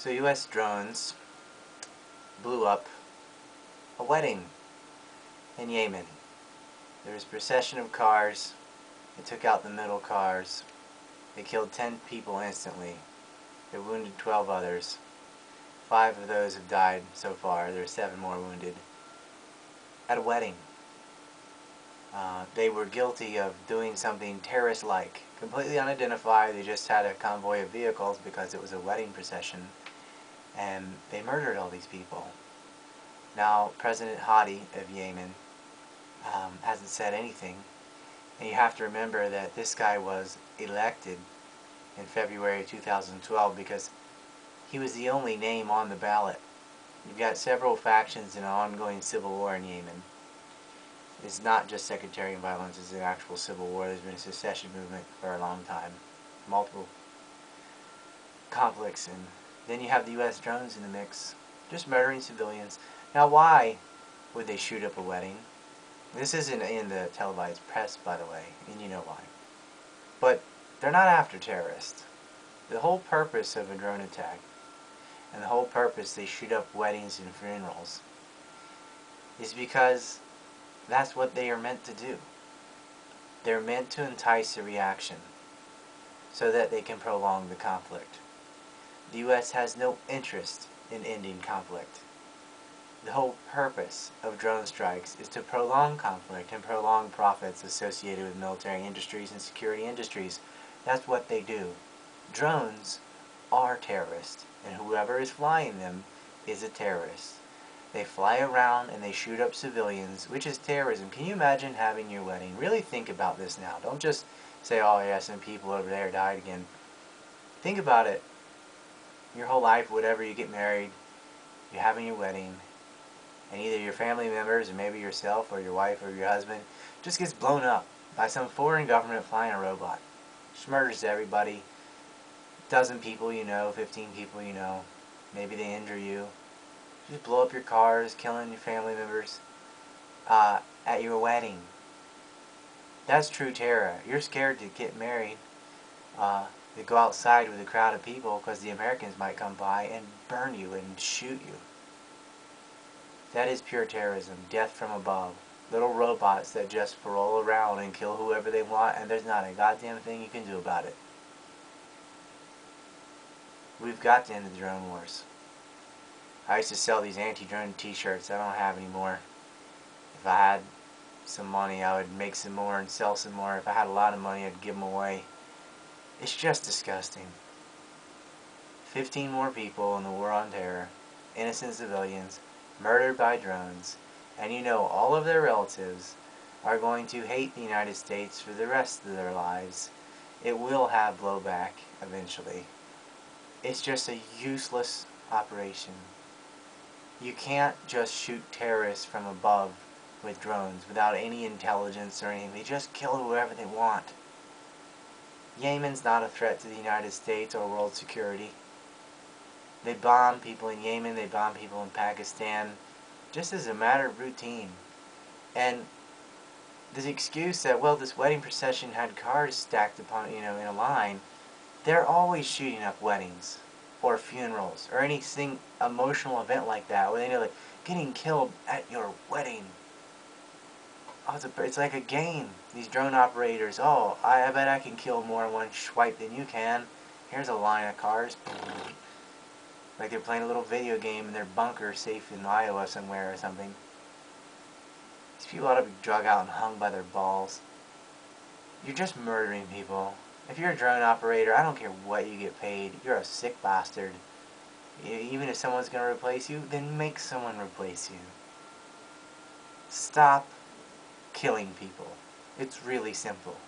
So U.S. drones blew up a wedding in Yemen. There was a procession of cars. They took out the middle cars. They killed 10 people instantly. They wounded 12 others. 5 of those have died so far. There are 7 more wounded. At a wedding. They were guilty of doing something terrorist-like. Completely unidentified. They just had a convoy of vehicles because it was a wedding procession. And they murdered all these people. Now, President Hadi of Yemen hasn't said anything. And you have to remember that this guy was elected in February 2012 because he was the only name on the ballot. You've got several factions in an ongoing civil war in Yemen. It's not just sectarian violence, it's an actual civil war. There's been a secession movement for a long time. Multiple conflicts. And then you have the U.S. drones in the mix, just murdering civilians. Now why would they shoot up a wedding? This isn't in the televised press, by the way, and you know why. But they're not after terrorists. The whole purpose of a drone attack, and the whole purpose they shoot up weddings and funerals, is because that's what they are meant to do. They're meant to entice a reaction so that they can prolong the conflict. The U.S. has no interest in ending conflict. The whole purpose of drone strikes is to prolong conflict and prolong profits associated with military industries and security industries. That's what they do. Drones are terrorists, and whoever is flying them is a terrorist. They fly around and they shoot up civilians, which is terrorism. Can you imagine having your wedding? Really think about this now. Don't just say, oh yeah, some people over there died again. Think about it. Your whole life, whatever, you get married, you're having your wedding, and either your family members, or maybe yourself, or your wife, or your husband, just gets blown up by some foreign government flying a robot. Just murders everybody. Dozen people you know, 15 people you know. Maybe they injure you. Just blow up your cars, killing your family members at your wedding. That's true terror. You're scared to get married, to go outside with a crowd of people because the Americans might come by and burn you and shoot you. That is pure terrorism. Death from above. Little robots that just roll around and kill whoever they want, and there's not a goddamn thing you can do about it. We've got to end the drone wars. I used to sell these anti-drone t-shirts. I don't have any more. If I had some money, I would make some more and sell some more. If I had a lot of money, I'd give them away. It's just disgusting. 15 more people in the war on terror. Innocent civilians murdered by drones. And you know all of their relatives are going to hate the United States for the rest of their lives. It will have blowback eventually. It's just a useless operation. You can't just shoot terrorists from above with drones without any intelligence or anything. They just kill whoever they want. Yemen's not a threat to the United States or world security. They bomb people in Yemen, they bomb people in Pakistan, just as a matter of routine. And the excuse that, well, this wedding procession had cars stacked upon, in a line, they're always shooting up weddings or funerals or anything emotional event like that where they know, like, getting killed at your wedding. Oh, it's like a game. These drone operators, oh, I bet I can kill more in one swipe than you can. Here's a line of cars. Like they're playing a little video game in their bunker safe in Iowa somewhere or something. These people ought to be drug out and hung by their balls. You're just murdering people. If you're a drone operator, I don't care what you get paid. You're a sick bastard. Even if someone's going to replace you, then make someone replace you. Stop killing people. It's really simple.